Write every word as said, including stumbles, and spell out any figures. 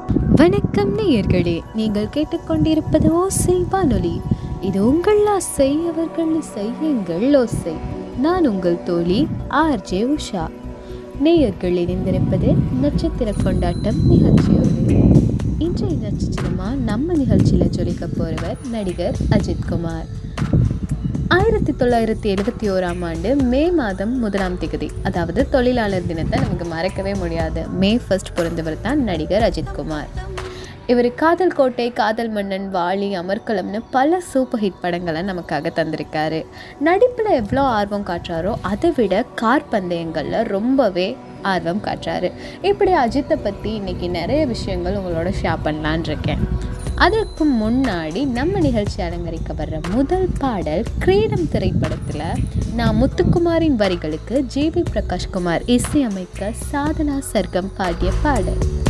வணக்கம் நேயர்களே, நீங்கள் கேட்டுக்கொண்டிருப்பது ஓசை வானொலி. இது உங்கள் ஆசை, அவர்கள் இசை, எங்கள் ஓசை. நான் உங்கள் தோழி ஆர்ஜே உஷா. நேயர்கள் இணைந்திருப்பது நட்சத்திர கொண்டாட்டம் நிகழ்ச்சியோடு. இன்றைய நட்சத்திரமா நம்ம நிகழ்ச்சியில் ஜொலிக்க போறவர் நடிகர் அஜித்குமார். ஆயிரத்தி தொள்ளாயிரத்தி எழுபத்தி ஓராம் ஆண்டு மே மாதம் முதலாம் திகதி, அதாவது தொழிலாளர் தினத்தை நமக்கு மறக்கவே முடியாது. மே ஃபர்ஸ்ட் பிறந்தவர் தான் நடிகர் அஜித்குமார். இவர் காதல் கோட்டை, காதல் மன்னன், வாலி, அமர்கலம்னு பல சூப்பர் ஹிட் படங்களை நமக்காக தந்திருக்காரு. நடிப்பில் எவ்வளோ ஆர்வம் காட்டுறாரோ அதை விட கார் பந்தயங்களில் ரொம்பவே ஆர்வம் காட்டுறாரு. இப்படி அஜித்தை பற்றி இன்றைக்கி நிறைய விஷயங்கள் உங்களோட ஷேர் பண்ணலான் இருக்கேன். அதற்கு முன்னாடி நம்ம நிகழ்ச்சி அலங்கரிக்க வர்ற முதல் பாடல் கிரீடம் திரைப்படத்தில் நான் முத்துக்குமாரின் வரிகளுக்கு ஜி வி பிரகாஷ்குமார் இசையமைக்க சாதனா சர்க்கம் பாடிய பாடல்.